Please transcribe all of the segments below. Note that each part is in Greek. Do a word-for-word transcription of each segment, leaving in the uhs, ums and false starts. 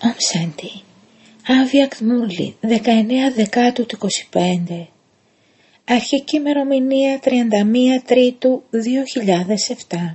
Ομ Σάντι. Άβιακτ Μούρλι, δεκαεννέα Δεκάτου του είκοσι πέντε. Αρχική ημερομηνία τριάντα μία Τρίτου δύο χιλιάδες επτά.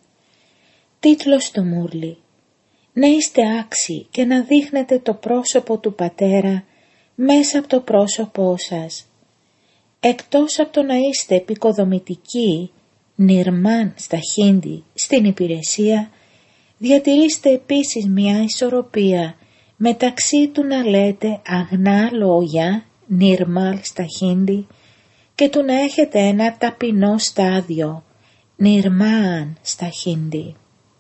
Τίτλος του Μούρλι. Να είστε άξιοι και να δείχνετε το πρόσωπο του Πατέρα μέσα από το πρόσωπό σας. Εκτός από το να είστε επικοδομητικοί, νιρμάν στα χίντι, στην υπηρεσία, διατηρήστε επίσης μια ισορροπία μεταξύ του να λέτε αγνά λόγια, νιρμάλ στα χίντι, και του να έχετε ένα ταπεινό στάδιο, νιρμάν στα χίντι.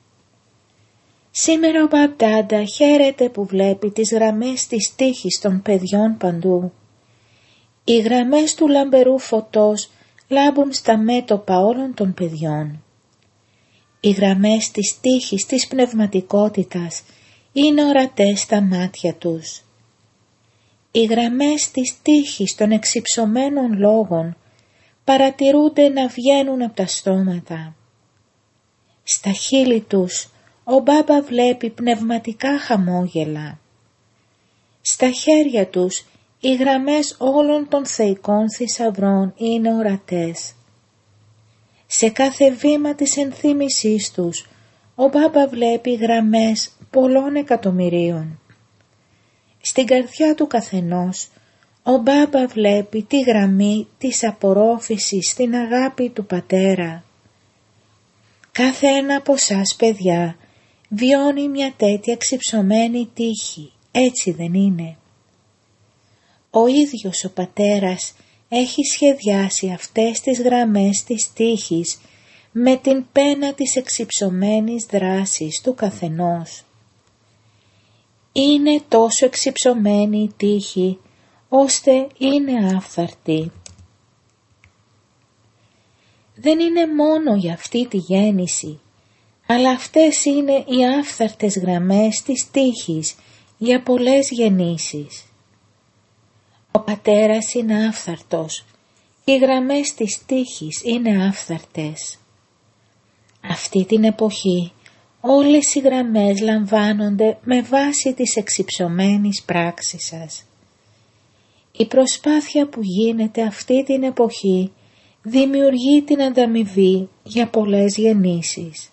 Σήμερα ο Μπαπ-Ντάντα χαίρεται που βλέπει τις γραμμές της τύχης των παιδιών παντού. Οι γραμμές του λαμπερού φωτός λάμπουν στα μέτωπα όλων των παιδιών. Οι γραμμές της τύχης της πνευματικότητας είναι ορατές στα μάτια τους. Οι γραμμές της τύχης των εξυψωμένων λόγων παρατηρούνται να βγαίνουν από τα στόματα. Στα χείλη τους ο Μπάμπα βλέπει πνευματικά χαμόγελα. Στα χέρια τους οι γραμμές όλων των θεϊκών θησαυρών είναι ορατές. Σε κάθε βήμα της ενθύμησής τους ο Μπάμπα βλέπει γραμμές πολλών εκατομμυρίων. Στην καρδιά του καθενός ο Μπάμπα βλέπει τη γραμμή της απορρόφησης στην αγάπη του Πατέρα. Κάθε ένα από σας παιδιά βιώνει μια τέτοια εξυψωμένη τύχη, έτσι δεν είναι? Ο ίδιος ο Πατέρας έχει σχεδιάσει αυτές τις γραμμές της τύχης με την πένα της εξυψωμένης δράσης του καθενός. Είναι τόσο εξυψωμένη η τύχη, ώστε είναι άφθαρτη. Δεν είναι μόνο για αυτή τη γέννηση, αλλά αυτές είναι οι άφθαρτες γραμμές της τύχης για πολλές γεννήσεις. Ο Πατέρας είναι άφθαρτος και οι γραμμές της τύχης είναι άφθαρτες. Αυτή την εποχή όλες οι γραμμές λαμβάνονται με βάση της εξυψωμένης πράξης σας. Η προσπάθεια που γίνεται αυτή την εποχή δημιουργεί την ανταμοιβή για πολλές γεννήσεις.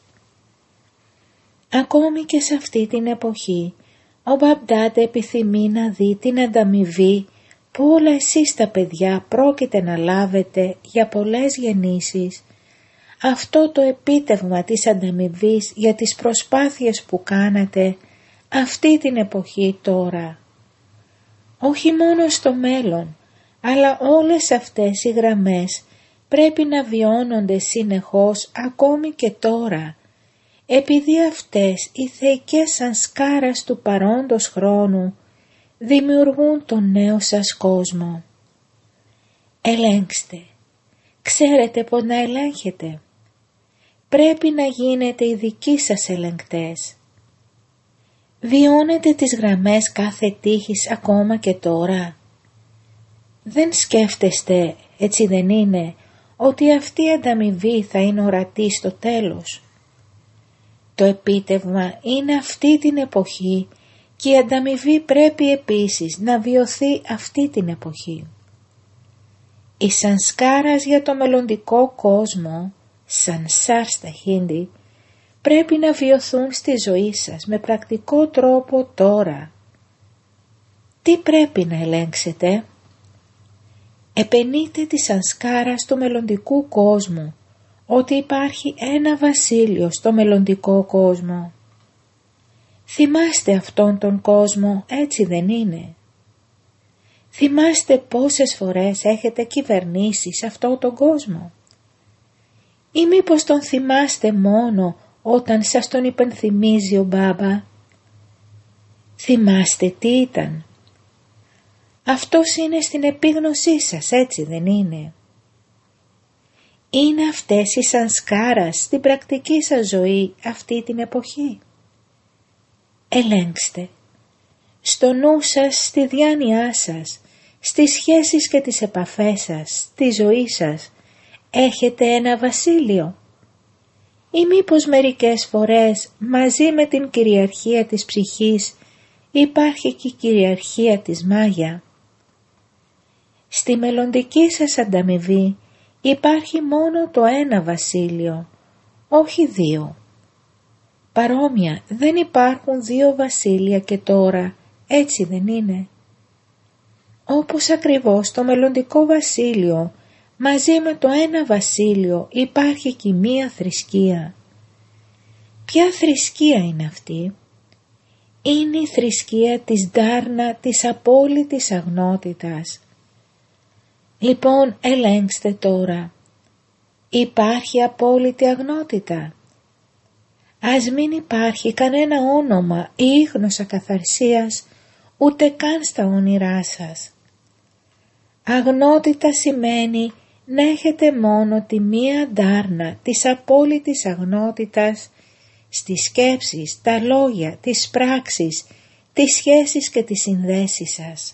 Ακόμη και σε αυτή την εποχή ο Μπαπ-Ντάντα επιθυμεί να δει την ανταμοιβή που όλα εσείς τα παιδιά πρόκειται να λάβετε για πολλές γεννήσεις, αυτό το επίτευγμα της ανταμοιβής για τις προσπάθειες που κάνατε αυτή την εποχή τώρα. Όχι μόνο στο μέλλον, αλλά όλες αυτές οι γραμμές πρέπει να βιώνονται συνεχώς ακόμη και τώρα, επειδή αυτές οι θεϊκές σανσκάρας του παρόντος χρόνου δημιουργούν τον νέο σας κόσμο. Ελέγξτε. Ξέρετε πώς να ελέγχετε. Πρέπει να γίνετε οι δικοί σας ελεγκτές. Βιώνετε τις γραμμές κάθε τύχης ακόμα και τώρα. Δεν σκέφτεστε, έτσι δεν είναι, ότι αυτή η ανταμοιβή θα είναι ορατή στο τέλος. Το επίτευγμα είναι αυτή την εποχή και η ανταμοιβή πρέπει επίσης να βιωθεί αυτή την εποχή. Η σανσκάρας για το μελλοντικό κόσμο, σανσάρ στα χίντι, πρέπει να βιωθούν στη ζωή σας με πρακτικό τρόπο τώρα. Τι πρέπει να ελέγξετε? Επενείτε τη σανσκάρας του μελλοντικού κόσμου, ότι υπάρχει ένα βασίλειο στο μελλοντικό κόσμο. Θυμάστε αυτόν τον κόσμο, έτσι δεν είναι? Θυμάστε πόσες φορές έχετε κυβερνήσει σε αυτόν τον κόσμο? Ή μήπως τον θυμάστε μόνο όταν σας τον υπενθυμίζει ο Μπάμπα? Θυμάστε τι ήταν? Αυτός είναι στην επίγνωσή σας, έτσι δεν είναι? Είναι αυτές οι σανσκάρας στην πρακτική σας ζωή αυτή την εποχή? Ελέγξτε. Στο νου σας, στη διάνοιά σας, στις σχέσεις και τις επαφές σας, στη ζωή σας, έχετε ένα βασίλειο? Ή μήπως μερικές φορές μαζί με την κυριαρχία της ψυχής υπάρχει και η κυριαρχία της Μάγια. Στη μελλοντική σας ανταμοιβή υπάρχει μόνο το ένα βασίλειο, όχι δύο. Παρόμοια δεν υπάρχουν δύο βασίλεια και τώρα, έτσι δεν είναι? Όπως ακριβώς το μελλοντικό βασίλειο μαζί με το ένα βασίλειο υπάρχει και μία θρησκεία. Ποια θρησκεία είναι αυτή? Είναι η θρησκεία της Ντάρνα, της απόλυτης αγνότητας. Λοιπόν, ελέγξτε τώρα. Υπάρχει απόλυτη αγνότητα? Ας μην υπάρχει κανένα όνομα ή ίχνος ακαθαρσίας ούτε καν στα όνειρά σας. Αγνότητα σημαίνει να έχετε μόνο τη μία ντάρνα της απόλυτης αγνότητας στις σκέψεις, τα λόγια, τις πράξεις, τις σχέσεις και τις συνδέσεις σας.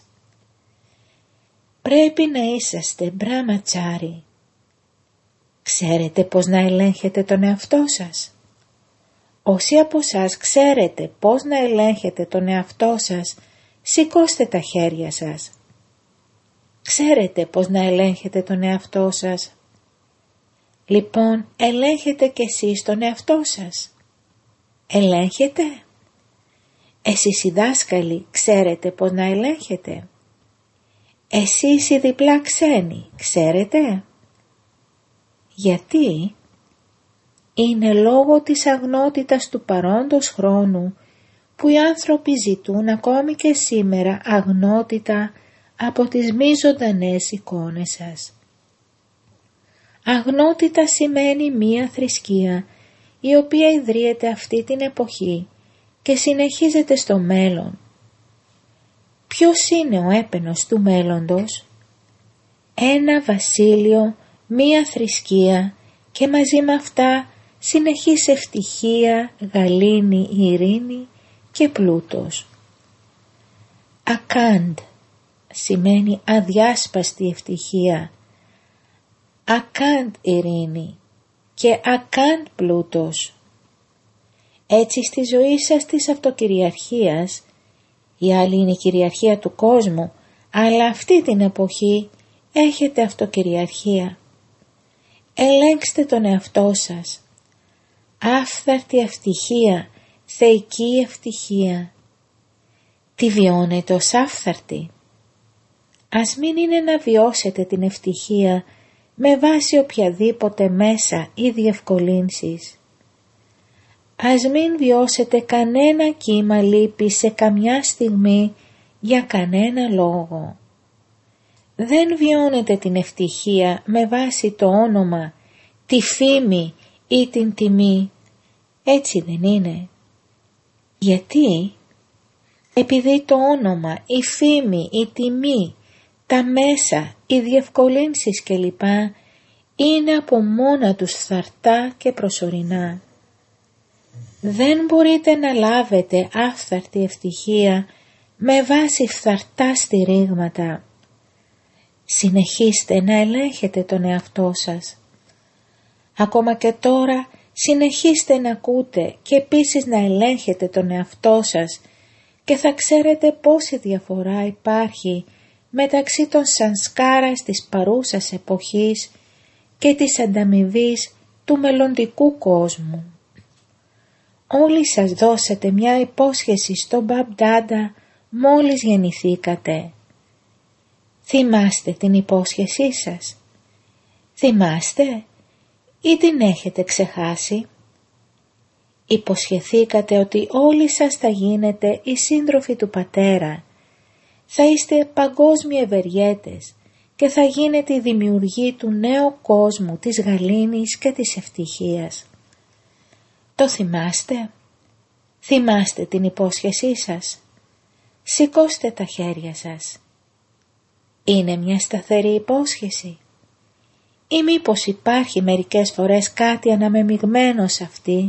Πρέπει να είσαστε μπραχματσάρι. Ξέρετε πώς να ελέγχετε τον εαυτό σας? Όσοι από σας ξέρετε πώς να ελέγχετε τον εαυτό σας, σηκώστε τα χέρια σας. Ξέρετε πώς να ελέγχετε τον εαυτό σας? Λοιπόν, ελέγχετε κι εσείς τον εαυτό σας. Ελέγχετε? Εσείς οι δάσκαλοι ξέρετε πώς να ελέγχετε? Εσείς οι διπλά ξένοι ξέρετε? Γιατί? Είναι λόγω της αγνότητας του παρόντος χρόνου που οι άνθρωποι ζητούν ακόμη και σήμερα αγνότητα από τις μη ζωντανές εικόνες σας. Αγνότητα σημαίνει μία θρησκεία η οποία ιδρύεται αυτή την εποχή και συνεχίζεται στο μέλλον. Ποιος είναι ο έπαινος του μέλλοντος? Ένα βασίλειο, μία θρησκεία και μαζί με αυτά συνεχής ευτυχία, γαλήνη, ειρήνη και πλούτος. Ακάντ σημαίνει αδιάσπαστη ευτυχία, ακάντ ειρήνη και ακάντ πλούτος. Έτσι στη ζωή σας της αυτοκυριαρχίας, η άλλη είναι η κυριαρχία του κόσμου, αλλά αυτή την εποχή έχετε αυτοκυριαρχία. Ελέγξτε τον εαυτό σας. Άφθαρτη ευτυχία, θεϊκή ευτυχία. Τι βιώνετε ως άφθαρτη? Ας μην είναι να βιώσετε την ευτυχία με βάση οποιαδήποτε μέσα ή διευκολύνσεις. Ας μην βιώσετε κανένα κύμα λύπης σε καμιά στιγμή για κανένα λόγο. Δεν βιώνετε την ευτυχία με βάση το όνομα, τη φήμη ή την τιμή. Έτσι δεν είναι? Γιατί? Επειδή το όνομα, η φήμη, η τιμή, τα μέσα, οι διευκολύνσεις κλπ. Είναι από μόνα τους φθαρτά και προσωρινά. Δεν μπορείτε να λάβετε άφθαρτη ευτυχία με βάση φθαρτά στηρίγματα. Συνεχίστε να ελέγχετε τον εαυτό σας. Ακόμα και τώρα συνεχίστε να ακούτε και επίσης να ελέγχετε τον εαυτό σας και θα ξέρετε πόση διαφορά υπάρχει μεταξύ των σανσκάρας της παρούσας εποχής και της ανταμοιβής του μελλοντικού κόσμου. Όλοι σας δώσατε μια υπόσχεση στον Μπαμπ Ντάντα μόλις γεννηθήκατε. Θυμάστε την υπόσχεσή σας? Θυμάστε ή την έχετε ξεχάσει? Υποσχεθήκατε ότι όλοι σας θα γίνετε οι σύντροφοι του Πατέρα. Θα είστε παγκόσμιοι ευεργέτες και θα γίνετε οι δημιουργοί του νέου κόσμου, της γαλήνης και της ευτυχίας. Το θυμάστε? Θυμάστε την υπόσχεσή σας? Σηκώστε τα χέρια σας. Είναι μια σταθερή υπόσχεση? Ή μήπως υπάρχει μερικές φορές κάτι αναμεμειγμένο σε αυτή?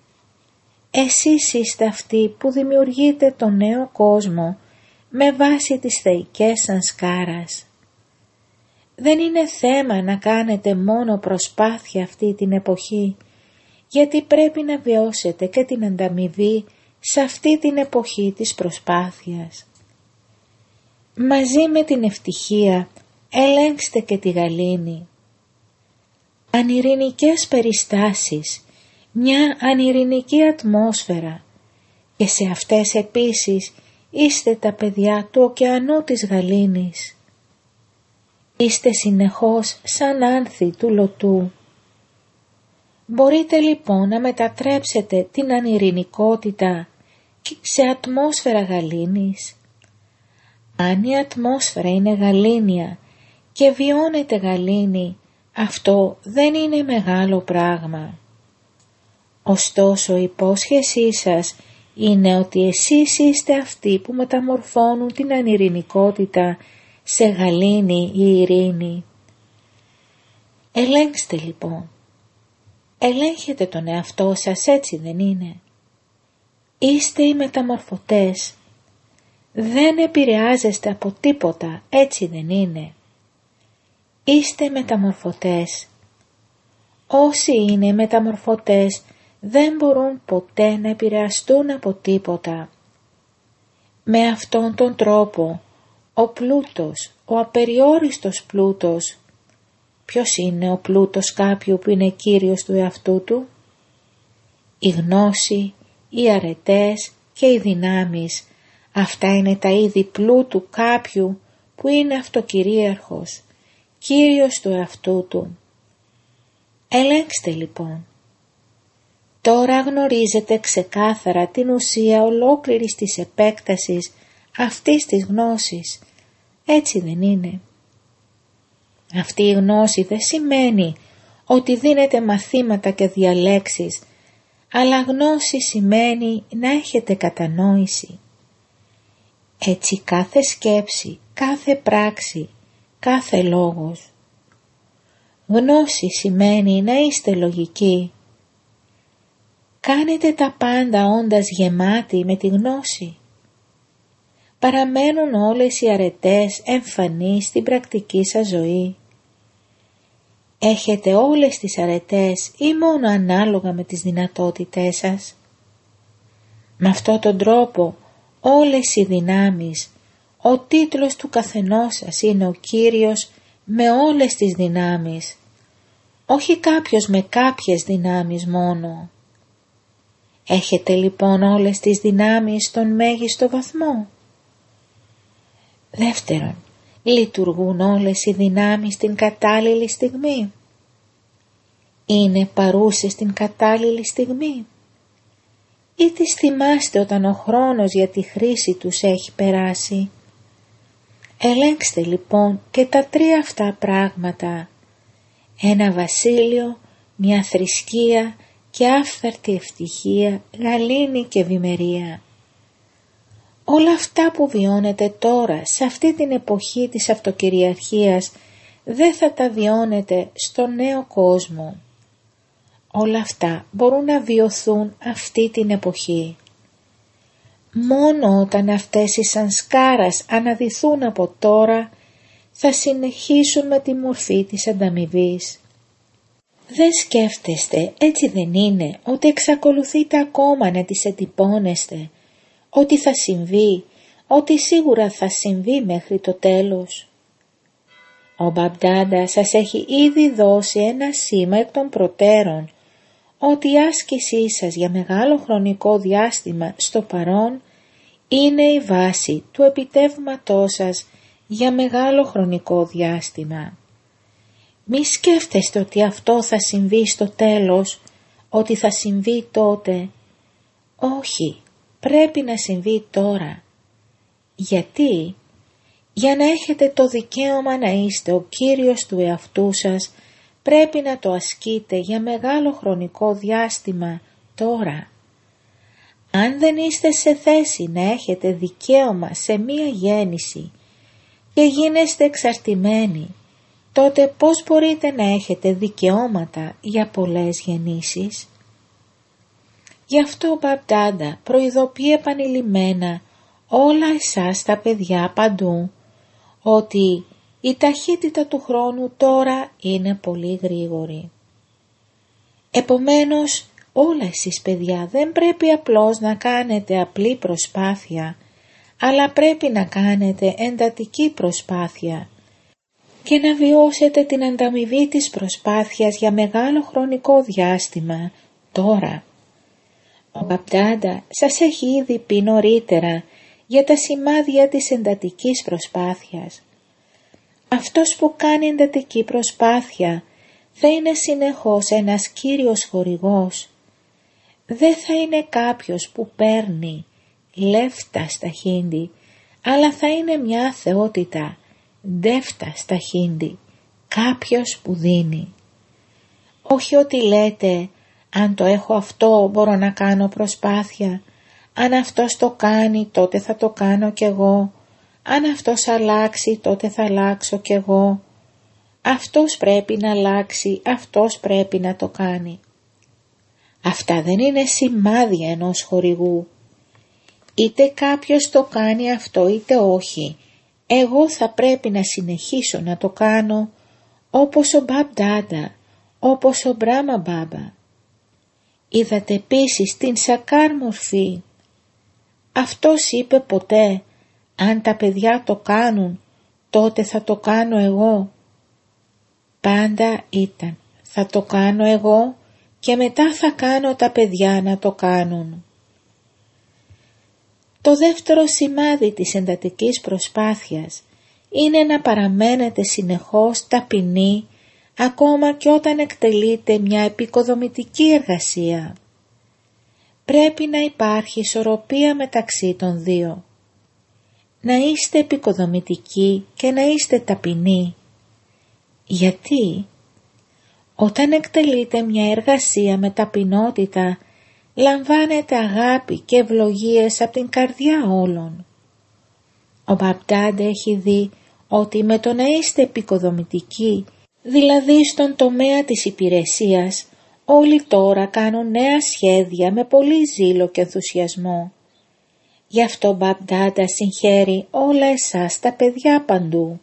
Εσείς είστε αυτοί που δημιουργείτε το νέο κόσμο με βάση τις θεϊκές σανσκάρας. Δεν είναι θέμα να κάνετε μόνο προσπάθεια αυτή την εποχή, γιατί πρέπει να βιώσετε και την ανταμοιβή σε αυτή την εποχή της προσπάθειας. Μαζί με την ευτυχία ελέγξτε και τη γαλήνη. Ανειρηνικές περιστάσεις, μια ανειρηνική ατμόσφαιρα, και σε αυτές επίσης είστε τα παιδιά του ωκεανού της γαλήνης. Είστε συνεχώς σαν άνθη του λωτού. Μπορείτε λοιπόν να μετατρέψετε την ανειρηνικότητα σε ατμόσφαιρα γαλήνης. Αν η ατμόσφαιρα είναι γαλήνια και βιώνετε γαλήνη, αυτό δεν είναι μεγάλο πράγμα. Ωστόσο η υπόσχεσή σας είναι ότι εσείς είστε αυτοί που μεταμορφώνουν την ανειρηνικότητα σε γαλήνη ή ειρήνη. Ελέγξτε λοιπόν. Ελέγχετε τον εαυτό σας, έτσι δεν είναι? Είστε οι μεταμορφωτές. Δεν επηρεάζεστε από τίποτα, έτσι δεν είναι? Είστε μεταμορφωτές. Όσοι είναι μεταμορφωτές δεν μπορούν ποτέ να επηρεαστούν από τίποτα. Με αυτόν τον τρόπο ο πλούτος, ο απεριόριστος πλούτος, ποιος είναι ο πλούτος κάποιου που είναι κύριος του εαυτού του? Η γνώση, οι αρετές και οι δυνάμεις, αυτά είναι τα είδη πλούτου κάποιου που είναι αυτοκυρίαρχος, κύριος του εαυτού του. Ελέγξτε λοιπόν. Τώρα γνωρίζετε ξεκάθαρα την ουσία ολόκληρης της επέκτασης αυτής της γνώσης, έτσι δεν είναι? Αυτή η γνώση δεν σημαίνει ότι δίνετε μαθήματα και διαλέξεις, αλλά γνώση σημαίνει να έχετε κατανόηση. Έτσι κάθε σκέψη, κάθε πράξη, κάθε λόγος. Γνώση σημαίνει να είστε λογικοί. Κάνετε τα πάντα όντας γεμάτοι με τη γνώση. Παραμένουν όλες οι αρετές εμφανείς στην πρακτική σας ζωή. Έχετε όλες τις αρετές ή μόνο ανάλογα με τις δυνατότητές σας? Με αυτόν τον τρόπο όλες οι δυνάμεις, ο τίτλος του καθενός σας είναι ο Κύριος με όλες τις δυνάμεις, όχι κάποιος με κάποιες δυνάμεις μόνο. Έχετε λοιπόν όλες τις δυνάμεις στον μέγιστο βαθμό. Δεύτερον, λειτουργούν όλες οι δυνάμεις στην κατάλληλη στιγμή? Είναι παρούσες στην κατάλληλη στιγμή? Ή τις θυμάστε όταν ο χρόνος για τη χρήση τους έχει περάσει? Ελέγξτε λοιπόν και τα τρία αυτά πράγματα. Ένα βασίλειο, μια θρησκεία και άφθαρτη ευτυχία, γαλήνη και ευημερία. Όλα αυτά που βιώνετε τώρα σε αυτή την εποχή της αυτοκυριαρχίας δεν θα τα βιώνετε στο νέο κόσμο. Όλα αυτά μπορούν να βιωθούν αυτή την εποχή. Μόνο όταν αυτές οι σανσκάρας αναδυθούν από τώρα θα συνεχίσουν με τη μορφή της ανταμοιβής. Δεν σκέφτεστε, έτσι δεν είναι, ότι εξακολουθείτε ακόμα να τις εντυπώνεστε, ότι θα συμβεί, ότι σίγουρα θα συμβεί μέχρι το τέλος? Ο Μπαπντάντα σας έχει ήδη δώσει ένα σήμα εκ των προτέρων, ότι η άσκησή σας για μεγάλο χρονικό διάστημα στο παρόν είναι η βάση του επιτεύγματός σας για μεγάλο χρονικό διάστημα. Μη σκέφτεστε ότι αυτό θα συμβεί στο τέλος, ότι θα συμβεί τότε. Όχι, πρέπει να συμβεί τώρα. Γιατί? Για να έχετε το δικαίωμα να είστε ο κύριος του εαυτού σας, πρέπει να το ασκείτε για μεγάλο χρονικό διάστημα τώρα. Αν δεν είστε σε θέση να έχετε δικαίωμα σε μία γέννηση και γίνεστε εξαρτημένοι, τότε πώς μπορείτε να έχετε δικαιώματα για πολλές γεννήσεις? Γι' αυτό ο Μπαπντάντα προειδοποιεί επανειλημμένα όλα εσάς τα παιδιά παντού, ότι η ταχύτητα του χρόνου τώρα είναι πολύ γρήγορη. Επομένως, Όλα εσείς παιδιά δεν πρέπει απλώς να κάνετε απλή προσπάθεια, αλλά πρέπει να κάνετε εντατική προσπάθεια και να βιώσετε την ανταμοιβή της προσπάθειας για μεγάλο χρονικό διάστημα τώρα. Ο Μπαπ-Ντάντα σας έχει ήδη πει νωρίτερα για τα σημάδια της εντατικής προσπάθειας. Αυτός που κάνει εντατική προσπάθεια θα είναι συνεχώς ένας κύριος χορηγός. Δεν θα είναι κάποιος που παίρνει λέφτα στα χίντι, αλλά θα είναι μια θεότητα, ντέφτα στα χίντι, κάποιος που δίνει. Όχι ότι λέτε, αν το έχω αυτό μπορώ να κάνω προσπάθεια, αν αυτός το κάνει τότε θα το κάνω κι εγώ, αν αυτός αλλάξει τότε θα αλλάξω κι εγώ. Αυτός πρέπει να αλλάξει, αυτός πρέπει να το κάνει. Αυτά δεν είναι σημάδια ενός χορηγού. Είτε κάποιος το κάνει αυτό είτε όχι, εγώ θα πρέπει να συνεχίσω να το κάνω όπως ο Μπαπ-Ντάντα, όπως ο Μπράχμα Μπάμπα. Είδατε επίσης την σακάρ μορφή. Αυτός είπε ποτέ, αν τα παιδιά το κάνουν, τότε θα το κάνω εγώ. Πάντα ήταν, θα το κάνω εγώ και μετά θα κάνω τα παιδιά να το κάνουν. Το δεύτερο σημάδι της εντατικής προσπάθειας είναι να παραμένετε συνεχώς ταπεινοί ακόμα και όταν εκτελείτε μια επικοδομητική εργασία. Πρέπει να υπάρχει ισορροπία μεταξύ των δύο. Να είστε επικοδομητικοί και να είστε ταπεινοί. Γιατί? Όταν εκτελείτε μια εργασία με ταπεινότητα, λαμβάνετε αγάπη και ευλογίες από την καρδιά όλων. Ο Μπαπ-Ντάντα έχει δει ότι με το να είστε επικοδομητικοί, δηλαδή στον τομέα της υπηρεσίας, όλοι τώρα κάνουν νέα σχέδια με πολύ ζήλο και ενθουσιασμό. Γι' αυτό ο Μπαπ-Ντάντα συγχαίρει όλα εσάς τα παιδιά παντού.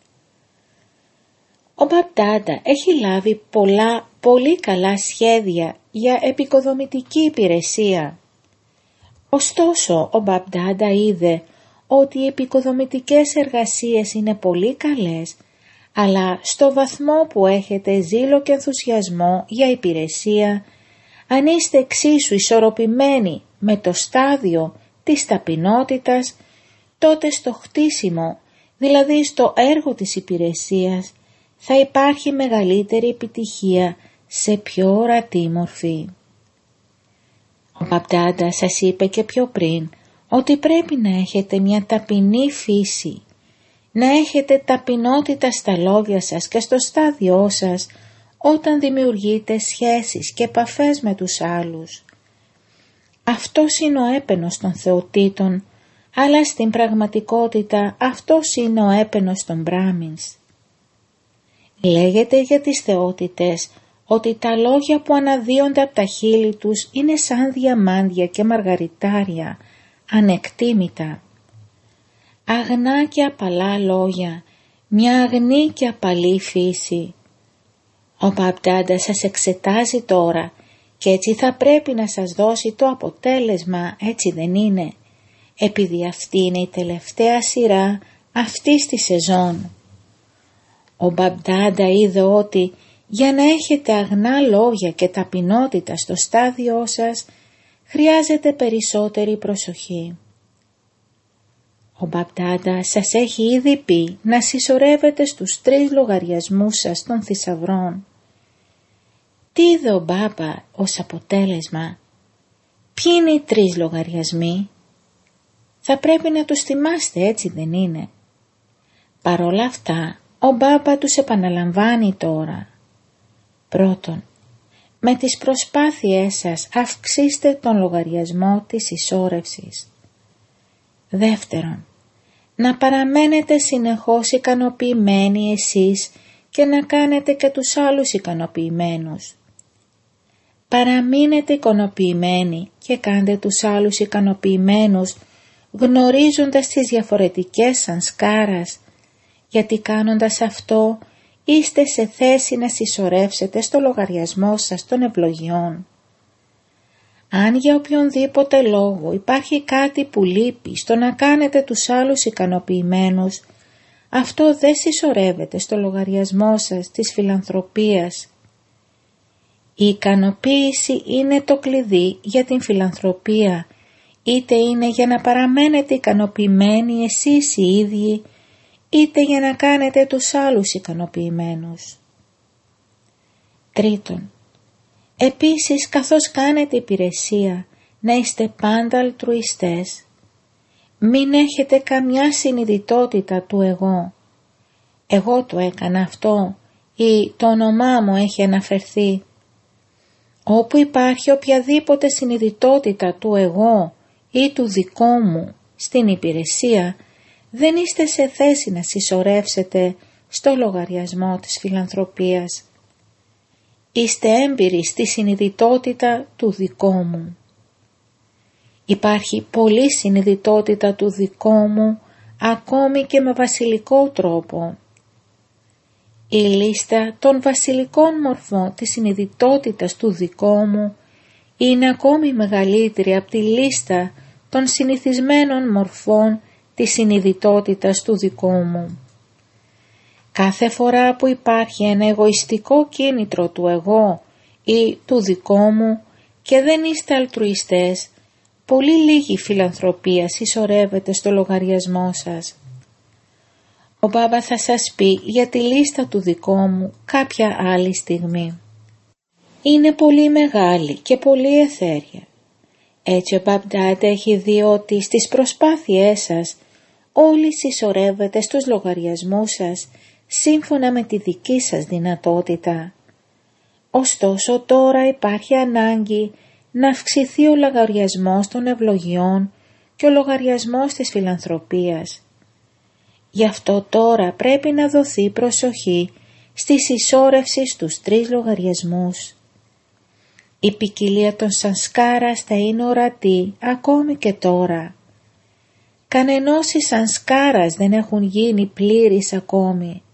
Ο Μπαπ-Ντάντα έχει λάβει πολλά πολύ καλά σχέδια για επικοδομητική υπηρεσία. Ωστόσο, ο Μπαπ-Ντάντα είδε ότι οι επικοδομητικές εργασίες είναι πολύ καλές, αλλά στο βαθμό που έχετε ζήλο και ενθουσιασμό για υπηρεσία, αν είστε εξίσου ισορροπημένοι με το στάδιο της ταπεινότητας, τότε στο χτίσιμο, δηλαδή στο έργο της υπηρεσίας, θα υπάρχει μεγαλύτερη επιτυχία σε πιο ορατή μορφή. Ο Μπαπ-Ντάντα σας είπε και πιο πριν ότι πρέπει να έχετε μια ταπεινή φύση, να έχετε ταπεινότητα στα λόγια σας και στο στάδιό σας όταν δημιουργείτε σχέσεις και επαφές με τους άλλους. Αυτός είναι ο έπαινος των θεοτήτων, αλλά στην πραγματικότητα αυτός είναι ο έπαινος των Μπράμινς. Λέγεται για τις θεότητες ότι τα λόγια που αναδύονται από τα χείλη τους είναι σαν διαμάντια και μαργαριτάρια, ανεκτήμητα. Αγνά και απαλά λόγια, μια αγνή και απαλή φύση. Ο Μπαπ-Ντάντα σας εξετάζει τώρα και έτσι θα πρέπει να σας δώσει το αποτέλεσμα, έτσι δεν είναι, επειδή αυτή είναι η τελευταία σειρά αυτής της σεζόν. Ο Μπαπ-Ντάντα είδε ότι για να έχετε αγνά λόγια και ταπεινότητα στο στάδιό σας, χρειάζεται περισσότερη προσοχή. Ο Μπαπ-Ντάντα σας έχει ήδη πει να συσσωρεύετε στους τρεις λογαριασμούς σας των θησαυρών. Τι είδε ο Μπάπα ως αποτέλεσμα? Ποιοι είναι οι τρεις λογαριασμοί? Θα πρέπει να τους θυμάστε, έτσι δεν είναι? Παρόλα αυτά, ο Μπάπα τους επαναλαμβάνει τώρα. Πρώτον, με τις προσπάθειές σας αυξήστε τον λογαριασμό της συσσόρευσης. Δεύτερον, να παραμένετε συνεχώς ικανοποιημένοι εσείς και να κάνετε και τους άλλους ικανοποιημένους. Παραμείνετε ικανοποιημένοι και κάντε τους άλλους ικανοποιημένους, γνωρίζοντας τις διαφορετικές σανσκάρας, γιατί κάνοντας αυτό είστε σε θέση να συσσωρεύσετε στο λογαριασμό σας των ευλογιών. Αν για οποιονδήποτε λόγο υπάρχει κάτι που λείπει στο να κάνετε τους άλλους ικανοποιημένους, αυτό δεν συσσωρεύεται στο λογαριασμό σας της φιλανθρωπίας. Η ικανοποίηση είναι το κλειδί για την φιλανθρωπία, είτε είναι για να παραμένετε ικανοποιημένοι εσείς οι ίδιοι, είτε για να κάνετε τους άλλους ικανοποιημένους. Τρίτον, επίσης καθώς κάνετε υπηρεσία, να είστε πάντα αλτρουιστές. Μην έχετε καμιά συνειδητότητα του εγώ. Εγώ το έκανα αυτό ή το όνομά μου έχει αναφερθεί. Όπου υπάρχει οποιαδήποτε συνειδητότητα του εγώ ή του δικό μου στην υπηρεσία, δεν είστε σε θέση να συσσωρεύσετε στο λογαριασμό της φιλανθρωπίας. Είστε έμπειροι στη συνειδητότητα του δικό μου. Υπάρχει πολλή συνειδητότητα του δικό μου, ακόμη και με βασιλικό τρόπο. Η λίστα των βασιλικών μορφών της συνειδητότητας του δικό μου είναι ακόμη μεγαλύτερη από τη λίστα των συνηθισμένων μορφών της συνειδητότητας του δικού μου. Κάθε φορά που υπάρχει ένα εγωιστικό κίνητρο του εγώ ή του δικό μου και δεν είστε αλτρουιστές, πολύ λίγη φιλανθρωπία συσσωρεύεται στο λογαριασμό σας. Ο Μπάμπα θα σας πει για τη λίστα του δικό μου κάποια άλλη στιγμή. Είναι πολύ μεγάλη και πολύ εθέρια. Έτσι ο Μπαμπ-Ντάντα έχει δει ότι στις προσπάθειές σας όλοι συσσωρεύετε στους λογαριασμούς σας σύμφωνα με τη δική σας δυνατότητα. Ωστόσο τώρα υπάρχει ανάγκη να αυξηθεί ο λογαριασμός των ευλογιών και ο λογαριασμός της φιλανθρωπίας. Γι' αυτό τώρα πρέπει να δοθεί προσοχή στη συσσόρευση στους τρεις λογαριασμούς. Η ποικιλία των σανσκάρας θα είναι ορατή ακόμη και τώρα. Κανενός οι σανσκάρας δεν έχουν γίνει πλήρης ακόμη.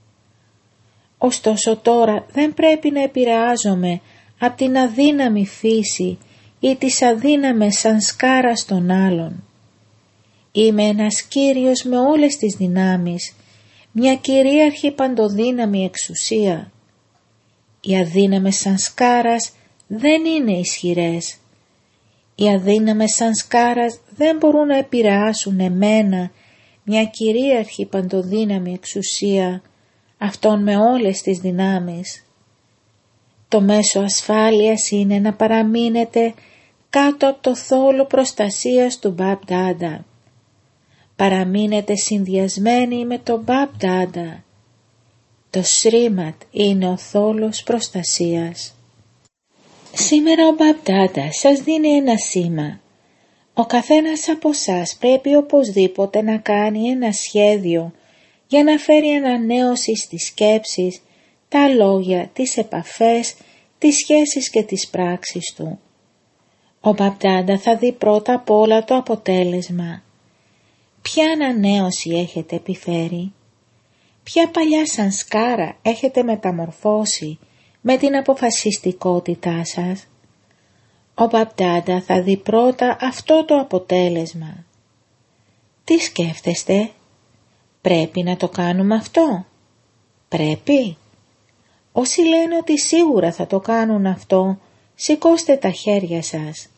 Ωστόσο τώρα δεν πρέπει να επηρεάζομαι από την αδύναμη φύση ή τις αδύναμες σανσκάρας των άλλων. Είμαι ένας Κύριος με όλες τις δυνάμεις, μια κυρίαρχη παντοδύναμη εξουσία. Οι αδύναμες σανσκάρας δεν είναι ισχυρές. Οι αδύναμες σανσκάρας δεν μπορούν να επηρεάσουν εμένα, μια κυρίαρχη παντοδύναμη εξουσία, αυτόν με όλες τις δυνάμεις. Το μέσο ασφάλειας είναι να παραμείνετε κάτω από το θόλο προστασίας του Μπαμπ-Ντάντα. Παραμείνετε συνδυασμένοι με τον Μπαμπ-Ντάντα. Το Σρίμαντ είναι ο θόλος προστασίας. Σήμερα ο Μπαμπ-Ντάντα σας δίνει ένα σήμα. Ο καθένας από σας πρέπει οπωσδήποτε να κάνει ένα σχέδιο για να φέρει ανανέωση στις σκέψεις, τα λόγια, τις επαφές, τις σχέσεις και τις πράξεις του. Ο Μπαμπ-Ντάντα θα δει πρώτα απ' όλα το αποτέλεσμα. Ποια ανανέωση έχετε επιφέρει, ποια παλιά σανσκάρα έχετε μεταμορφώσει με την αποφασιστικότητά σας. Ο Μπαμπ-Ντάντα θα δει πρώτα αυτό το αποτέλεσμα. Τι σκέφτεστε, πρέπει να το κάνουμε αυτό, πρέπει. Όσοι λένε ότι σίγουρα θα το κάνουν αυτό, σηκώστε τα χέρια σας.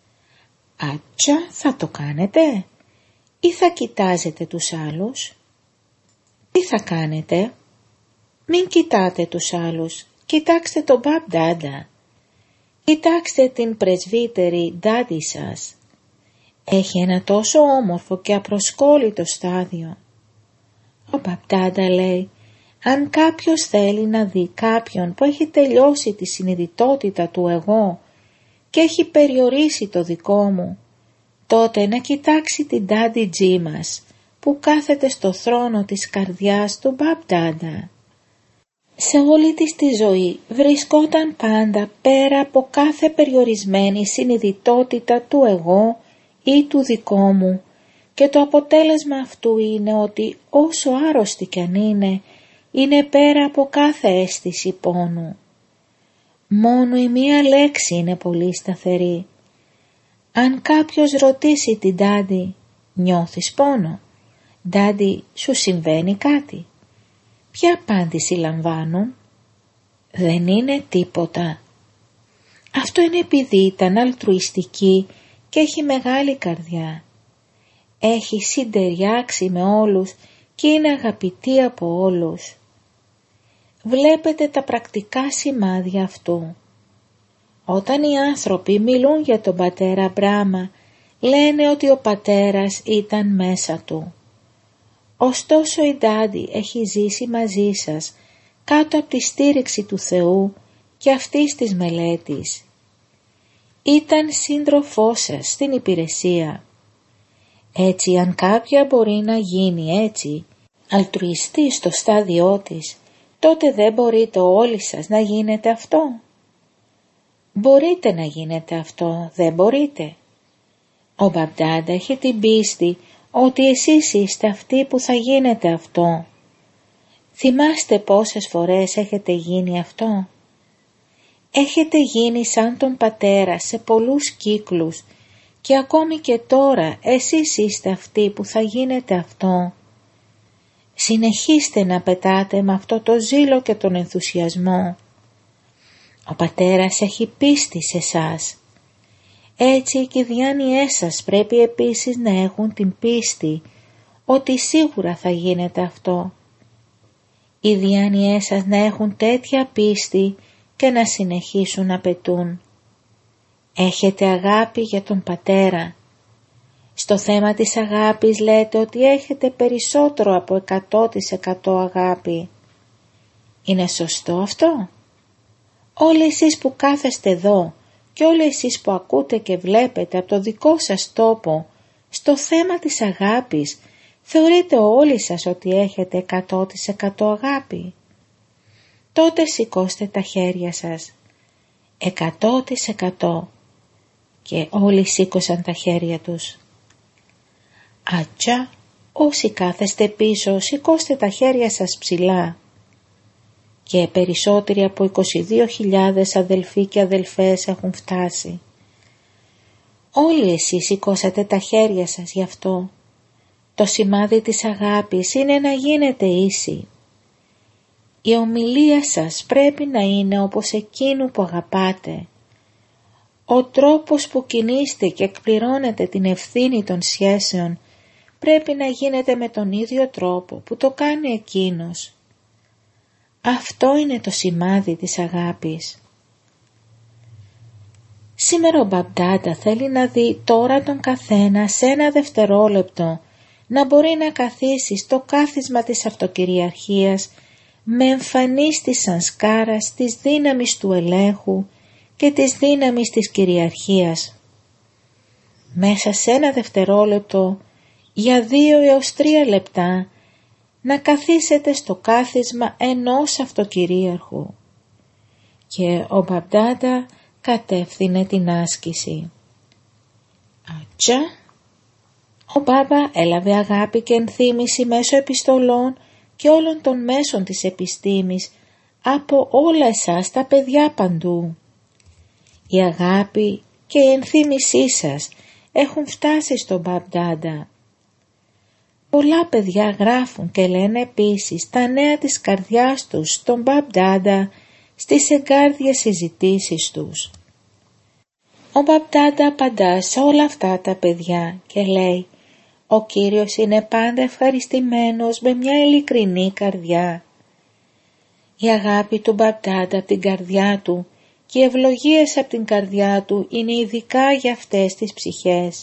Άτσα, θα το κάνετε ή θα κοιτάζετε τους άλλους? Τι θα κάνετε? Μην κοιτάτε τους άλλους, κοιτάξτε τον Μπαμπ-Ντάντα. Κοιτάξτε την πρεσβύτερη ντάντι σας. Έχει ένα τόσο όμορφο και απροσκόλλητο στάδιο. Ο Μπαμπ-Ντάντα λέει, αν κάποιος θέλει να δει κάποιον που έχει τελειώσει τη συνειδητότητα του εγώ και έχει περιορίσει το δικό μου, τότε να κοιτάξει την ντάντι τζι μας που κάθεται στο θρόνο της καρδιάς του Μπαμπ-Ντάντα. Σε όλη της τη ζωή βρισκόταν πάντα πέρα από κάθε περιορισμένη συνειδητότητα του εγώ ή του δικό μου και το αποτέλεσμα αυτού είναι ότι όσο άρρωστη κι αν είναι, είναι πέρα από κάθε αίσθηση πόνου. Μόνο η μία λέξη είναι πολύ σταθερή. Αν κάποιος ρωτήσει την Ντάντι, νιώθεις πόνο? Ντάντι, σου συμβαίνει κάτι? Ποια απάντηση λαμβάνουν? Δεν είναι τίποτα. Αυτό είναι επειδή ήταν αλτρουιστική και έχει μεγάλη καρδιά. Έχει συντεριάξει με όλους και είναι αγαπητή από όλους. Βλέπετε τα πρακτικά σημάδια αυτού. Όταν οι άνθρωποι μιλούν για τον πατέρα Μπράμα, λένε ότι ο πατέρας ήταν μέσα του. Ωστόσο η Ντάντι έχει ζήσει μαζί σας κάτω από τη στήριξη του Θεού και αυτής της μελέτης. Ήταν σύντροφός σας στην υπηρεσία. Έτσι, αν κάποια μπορεί να γίνει έτσι, αλτρουιστή στο στάδιό της, τότε δεν μπορείτε όλοι σας να γίνετε αυτό? Μπορείτε να γίνετε αυτό, δεν μπορείτε? Ο Μπαπ-Ντάντα έχει την πίστη ότι εσείς είστε αυτοί που θα γίνετε αυτό. Θυμάστε πόσες φορές έχετε γίνει αυτό? Έχετε γίνει σαν τον πατέρα σε πολλούς κύκλους και ακόμη και τώρα εσείς είστε αυτοί που θα γίνετε αυτό. Συνεχίστε να πετάτε με αυτό το ζήλο και τον ενθουσιασμό. Ο πατέρας έχει πίστη σε εσάς. Έτσι και οι διάνοιές σας πρέπει επίσης να έχουν την πίστη ότι σίγουρα θα γίνεται αυτό. Οι διάνοιές σας να έχουν τέτοια πίστη και να συνεχίσουν να πετούν. Έχετε αγάπη για τον πατέρα. Στο θέμα της αγάπης λέτε ότι έχετε περισσότερο από εκατό τοις εκατό αγάπη. Είναι σωστό αυτό? Όλοι εσείς που κάθεστε εδώ και όλοι εσείς που ακούτε και βλέπετε από το δικό σας τόπο, στο θέμα της αγάπης, θεωρείτε όλοι σας ότι έχετε εκατό τοις εκατό αγάπη? Τότε σηκώστε τα χέρια σας. εκατό τοις εκατό. Και όλοι σήκωσαν τα χέρια τους. Ατσά, όσοι κάθεστε πίσω, σηκώστε τα χέρια σας ψηλά. Και περισσότεροι από είκοσι δύο χιλιάδες αδελφοί και αδελφές έχουν φτάσει. Όλοι εσείς σηκώσατε τα χέρια σας γι' αυτό. Το σημάδι της αγάπης είναι να γίνετε ίσοι. Η ομιλία σας πρέπει να είναι όπως εκείνου που αγαπάτε. Ο τρόπος που κινείστε και εκπληρώνετε την ευθύνη των σχέσεων πρέπει να γίνεται με τον ίδιο τρόπο που το κάνει εκείνος. Αυτό είναι το σημάδι της αγάπης. Σήμερα ο Μπαπ-Ντάντα θέλει να δει τώρα τον καθένα σε ένα δευτερόλεπτο να μπορεί να καθίσει στο κάθισμα της αυτοκυριαρχίας με εμφανής της σανσκάρας, της δύναμης του ελέγχου και της δύναμης της κυριαρχίας. Μέσα σε ένα δευτερόλεπτο, για δύο έως τρία λεπτά, να καθίσετε στο κάθισμα ενός αυτοκυρίαρχου. Και ο Μπαπ-Ντάντα κατεύθυνε την άσκηση. Ατσά! Ο Μπάμπα έλαβε αγάπη και ενθύμηση μέσω επιστολών και όλων των μέσων της επιστήμης από όλα εσάς τα παιδιά παντού. Η αγάπη και η ενθύμησή σας έχουν φτάσει στον Μπαπ-Ντάντα. Πολλά παιδιά γράφουν και λένε επίσης τα νέα της καρδιάς τους στον Μπαπ-Ντάντα στις εγκάρδιες συζητήσεις τους. Ο Μπαπ-Ντάντα απαντά σε όλα αυτά τα παιδιά και λέει «Ο Κύριος είναι πάντα ευχαριστημένος με μια ειλικρινή καρδιά». Η αγάπη του Μπαπ-Ντάντα από την καρδιά του και οι ευλογίες από την καρδιά του είναι ειδικά για αυτές τις ψυχές.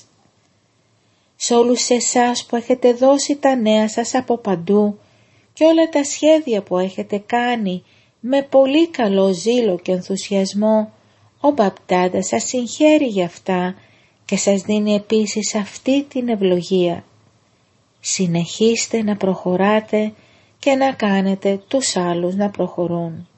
Σε όλους εσάς που έχετε δώσει τα νέα σας από παντού και όλα τα σχέδια που έχετε κάνει με πολύ καλό ζήλο και ενθουσιασμό, ο Μπαπ-Ντάντα σας συγχαίρει για αυτά και σας δίνει επίσης αυτή την ευλογία. Συνεχίστε να προχωράτε και να κάνετε τους άλλους να προχωρούν.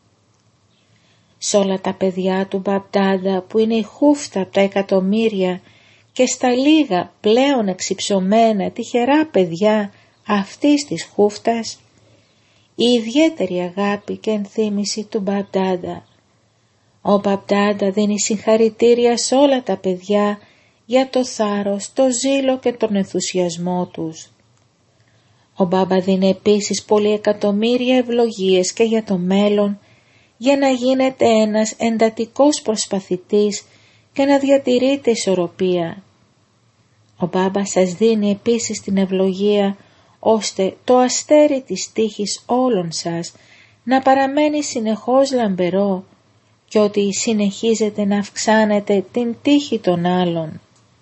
Σε όλα τα παιδιά του Μπαπ-Ντάντα που είναι η χούφτα από τα εκατομμύρια και στα λίγα πλέον εξυψωμένα τυχερά παιδιά αυτής της χούφτας, η ιδιαίτερη αγάπη και ενθύμηση του Μπαπ-Ντάντα. Ο Μπαπ-Ντάντα δίνει συγχαρητήρια σε όλα τα παιδιά για το θάρρος, το ζήλο και τον ενθουσιασμό τους. Ο Μπάμπα δίνει επίσης πολλοί εκατομμύρια ευλογίες και για το μέλλον, για να γίνετε ένας εντατικός προσπαθητής και να διατηρείτε ισορροπία. Ο Μπάμπα σας δίνει επίσης την ευλογία ώστε το αστέρι της τύχης όλων σας να παραμένει συνεχώς λαμπερό και ότι συνεχίζετε να αυξάνετε την τύχη των άλλων.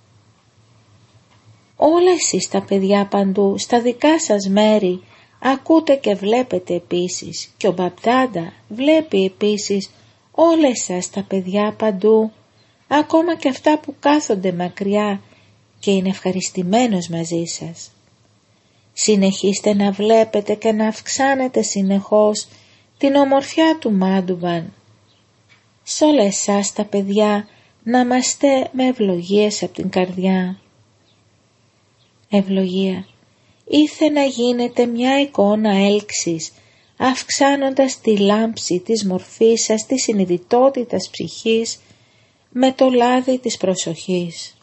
Όλα εσείς τα παιδιά παντού, στα δικά σας μέρη, ακούτε και βλέπετε επίσης και ο Μπαπτάντα βλέπει επίσης όλα εσάς τα παιδιά παντού, ακόμα και αυτά που κάθονται μακριά και είναι ευχαριστημένος μαζί σας. Συνεχίστε να βλέπετε και να αυξάνετε συνεχώς την ομορφιά του Μάντουβαν. Σ' όλα εσάς τα παιδιά να είμαστε με ευλογίες από την καρδιά. Ευλογία. Ήθε να γίνετε μια εικόνα έλξης, αυξάνοντας τη λάμψη της μορφής σας, της συνειδητότητας ψυχής, με το λάδι της προσοχής.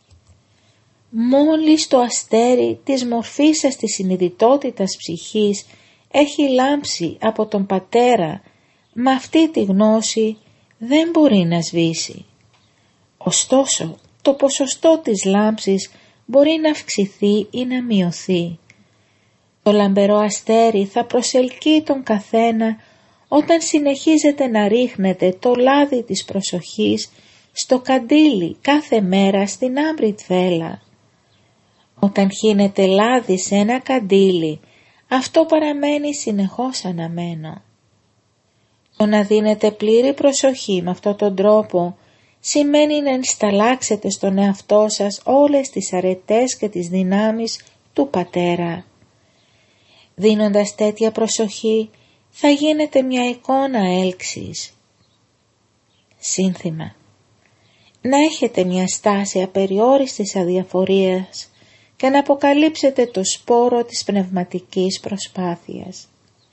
Μόλις το αστέρι της μορφής σας, της συνειδητότητας ψυχής, έχει λάμψει από τον Πατέρα, με αυτή τη γνώση δεν μπορεί να σβήσει. Ωστόσο, το ποσοστό της λάμψης μπορεί να αυξηθεί ή να μειωθεί. Το λαμπερό αστέρι θα προσελκύει τον καθένα όταν συνεχίζετε να ρίχνετε το λάδι της προσοχής στο καντήλι κάθε μέρα στην άμπρη θέλα. Όταν χύνετε λάδι σε ένα καντήλι, αυτό παραμένει συνεχώς αναμένο. Το να δίνετε πλήρη προσοχή με αυτόν τον τρόπο σημαίνει να ενσταλλάξετε στον εαυτό σας όλες τις αρετές και τις δυνάμεις του Πατέρα. Δίνοντας τέτοια προσοχή θα γίνετε μια εικόνα έλξης. Σύνθημα. Να έχετε μια στάση απεριόριστης αδιαφορίας και να αποκαλύψετε το σπόρο της πνευματικής προσπάθειας.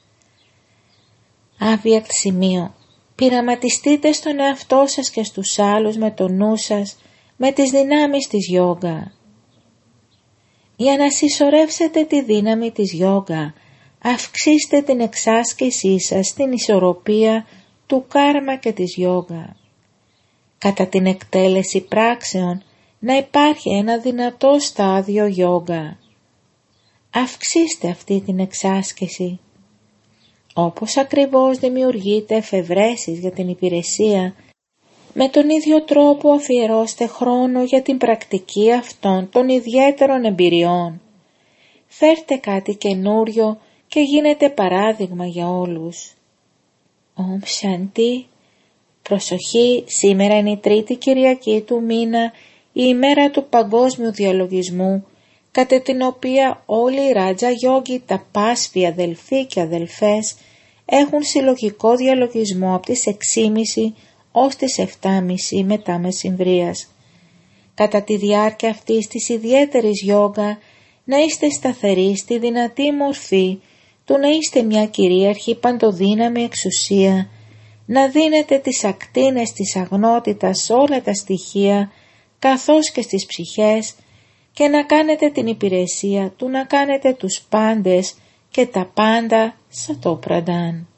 Άβιακτ σημείο. Πειραματιστείτε στον εαυτό σας και στους άλλους με το νου σας, με τις δυνάμεις της γιόγκα. Για να συσσωρεύσετε τη δύναμη της γιόγκα, αυξήστε την εξάσκησή σας στην ισορροπία του κάρμα και της γιόγκα. Κατά την εκτέλεση πράξεων να υπάρχει ένα δυνατό στάδιο γιόγκα. Αυξήστε αυτή την εξάσκηση. Όπως ακριβώς δημιουργείτε εφευρέσεις για την υπηρεσία, με τον ίδιο τρόπο αφιερώστε χρόνο για την πρακτική αυτών των ιδιαίτερων εμπειριών. Φέρτε κάτι καινούριο και γίνετε παράδειγμα για όλους. Ομ Σάντι. Προσοχή, σήμερα είναι η τρίτη Κυριακή του μήνα, η ημέρα του παγκόσμιου διαλογισμού, κατά την οποία όλοι οι Ράτζα Γιόγκοι, τα πάσποι αδελφοί και αδελφές, έχουν συλλογικό διαλογισμό από τις έξι και μισή ως τις επτά και μισή μετά μεσημβρίας. Κατά τη διάρκεια αυτής της ιδιαίτερης γιόγκα, να είστε σταθεροί στη δυνατή μορφή του να είστε μια κυρίαρχη παντοδύναμη εξουσία, να δίνετε τις ακτίνες της αγνότητας σε όλα τα στοιχεία καθώς και στις ψυχές και να κάνετε την υπηρεσία του να κάνετε τους πάντες και τα πάντα σαν το πραντάν.